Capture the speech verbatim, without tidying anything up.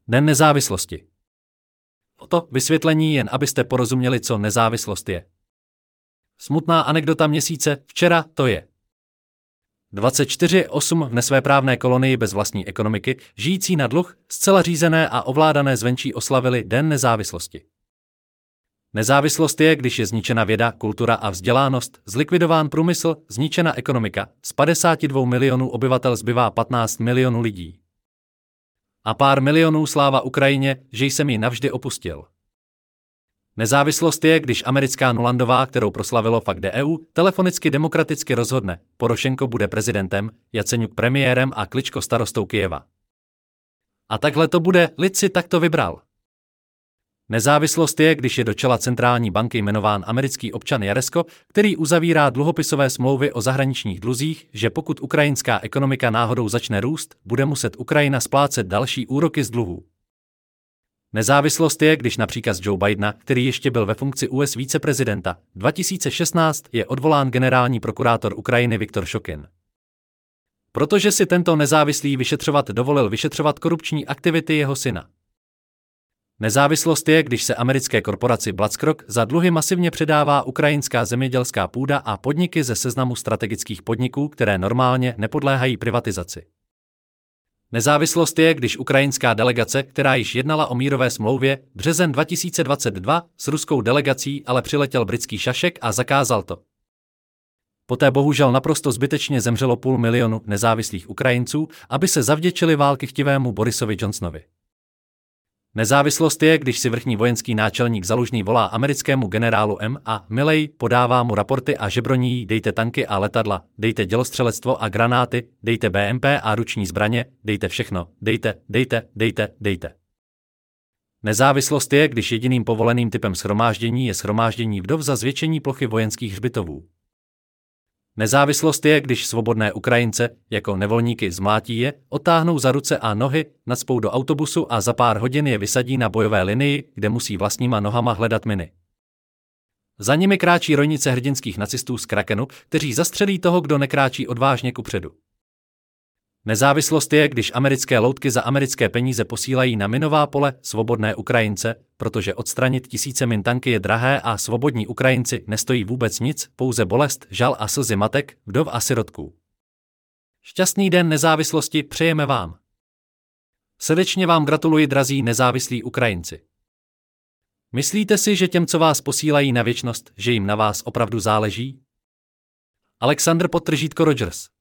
Den nezávislosti. To vysvětlení jen abyste porozuměli, co nezávislost je. Smutná anekdota měsíce, včera to je. dvacet čtyři osm v nesvéprávné kolonii bez vlastní ekonomiky, žijící na dluh, zcela řízené a ovládané zvenčí oslavili Den nezávislosti. Nezávislost je, když je zničena věda, kultura a vzdělánost, zlikvidován průmysl, zničena ekonomika, z padesáti dvou milionů obyvatel zbývá patnáct milionů lidí. A pár milionů sláva Ukrajině, že jsem ji navždy opustil. Nezávislost je, když americká Nulandová, kterou proslavilo fakt D E U, telefonicky demokraticky rozhodne, Porošenko bude prezidentem, Jaceňuk premiérem a Kličko starostou Kyjeva. A takhle to bude, lid si takto vybral. Nezávislost je, když je do čela centrální banky jmenován americký občan Jaresko, který uzavírá dluhopisové smlouvy o zahraničních dluzích, že pokud ukrajinská ekonomika náhodou začne růst, bude muset Ukrajina splácet další úroky z dluhů. Nezávislost je, když na příkaz Joe Bidena, který ještě byl ve funkci U S viceprezidenta, dva tisíce šestnáct je odvolán generální prokurátor Ukrajiny Viktor Šokin. Protože si tento nezávislý vyšetřovat dovolil vyšetřovat korupční aktivity jeho syna. Nezávislost je, když se americké korporaci BlackRock za dluhy masivně předává ukrajinská zemědělská půda a podniky ze seznamu strategických podniků, které normálně nepodléhají privatizaci. Nezávislost je, když ukrajinská delegace, která již jednala o mírové smlouvě, březen dva tisíce dvacet dva s ruskou delegací, ale přiletěl britský šašek a zakázal to. Poté bohužel naprosto zbytečně zemřelo půl milionu nezávislých Ukrajinců, aby se zavděčili války chtivému Borisovi Johnsonovi. Nezávislost je, když si vrchní vojenský náčelník Zalužný volá americkému generálu M. a Milley, podává mu raporty a žebroní jí, dejte tanky a letadla, dejte dělostřelectvo a granáty, dejte B M P a ruční zbraně, dejte všechno, dejte, dejte, dejte, dejte. Nezávislost je, když jediným povoleným typem shromáždění je shromáždění vdov za zvětšení plochy vojenských hřbitovů. Nezávislost je, když svobodné Ukrajince, jako nevolníky zmlátí je, otáhnou za ruce a nohy, nacpou do autobusu a za pár hodin je vysadí na bojové linii, kde musí vlastníma nohama hledat miny. Za nimi kráčí rojnice hrdinských nacistů z Krakenu, kteří zastřelí toho, kdo nekráčí odvážně kupředu. Nezávislost je, když americké loutky za americké peníze posílají na minová pole svobodné Ukrajince, protože odstranit tisíce min tanky je drahé a svobodní Ukrajinci nestojí vůbec nic, pouze bolest, žal a slzy matek, vdov a sirotků. Šťastný den nezávislosti přejeme vám. Srdečně vám gratuluji, drazí nezávislí Ukrajinci. Myslíte si, že těm, co vás posílají na věčnost, že jim na vás opravdu záleží? Alexander Podtržítko Rogers.